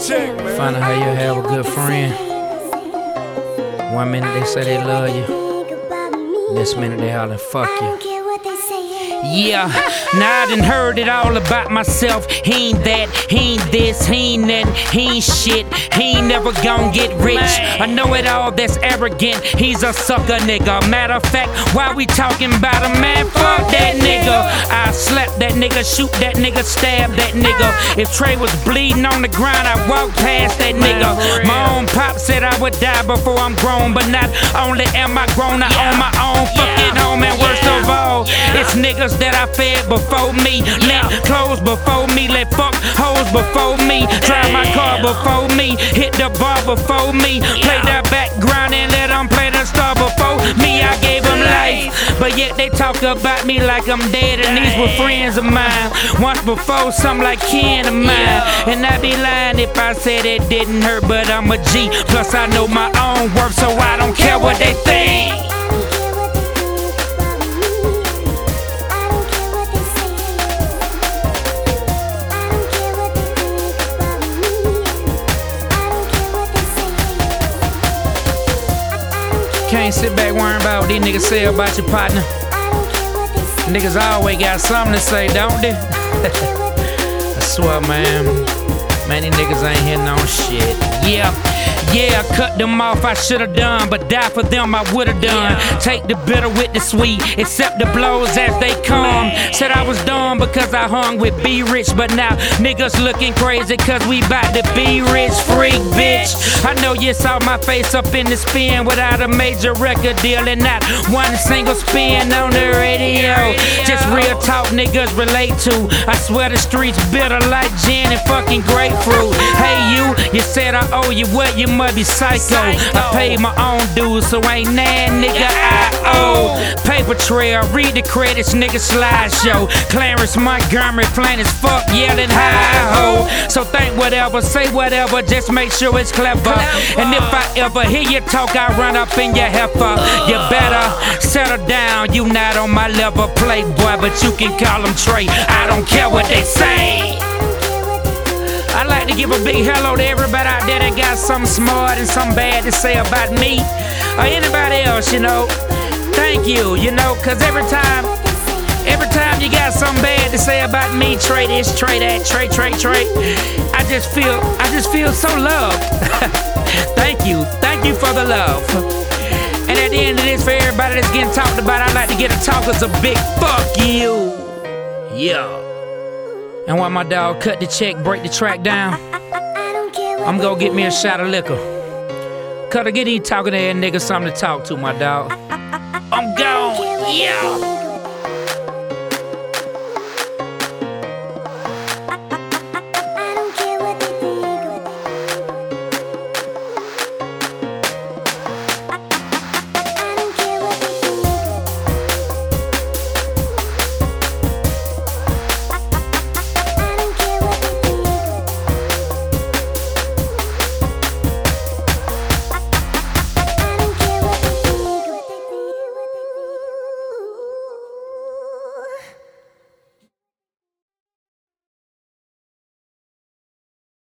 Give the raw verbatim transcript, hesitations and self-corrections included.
Find out how you have a good friend. One minute they say they love you, next minute they holler fuck you. Yeah, now I done heard it all about myself. He ain't that, he ain't this, he ain't that, he ain't shit. He ain't never gon' get rich. I know it all, that's arrogant. He's a sucker nigga. Matter of fact, why we talking about a man? Fuck that nigga. I slap that nigga, shoot that nigga, stab that nigga. If Trey was bleeding on the ground, I walked past that nigga. My own pop said I would die before I'm grown, but not only am I grown, I own my own fucking home. And worst of all, it's niggas that I fed before me, let clothes before me, let fuck hoes before me, drive my car before me, hit the bar before me, play that background and let them play the star before me. I gave them life, but yet they talk about me like I'm dead, and these were friends of mine once before, some like kin of mine. And I'd be lying if I said it didn't hurt, but I'm a G, plus I know my own worth, so I don't care what they think. Can't sit back worrying about what these niggas say about your partner. Niggas always got something to say, don't they? I swear, man. Man, these niggas ain't hitting on shit. Yeah. Yeah, I cut them off, I should've done, but die for them I would've done. Yeah. Take the bitter with the sweet, accept the blows as they come. Said I was dumb because I hung with Be Rich, but now niggas looking crazy cause we bout to be rich, freak bitch. I know you saw my face up in the spin without a major record deal and not one single spin on the radio. Just real talk niggas relate to. I swear the streets bitter like gin and fucking grapefruit. Hey you, you said I owe you what you must be psycho. I paid my own dues, so ain't that nigga I owe. Paper trail, read the credits, nigga slideshow. Clarence Montgomery, plain as fuck, yelling hi-ho. So think whatever, say whatever, just make sure it's clever. And if I ever hear you talk, I run up in your heifer. You better settle down, you not on my level, playboy, but you can call him Trey. I don't care what they say. I'd like to give a big hello to everybody out there that got something smart and something bad to say about me or anybody else, you know. Thank you, you know, cause every time, every time you got something bad to say about me, Trey this, Trey that, Trey, Trey, Trey, I just feel, I just feel so loved. Thank you, thank you for the love. And at the end of this, for everybody that's getting talked about, I'd like to get a talker's a big fuck you. Yeah. And while my dog cut the check, break the track down, I'm gonna get me a shot of liquor. Cut to get these talking ass niggas something to talk to, my dog. I'm gone, yeah.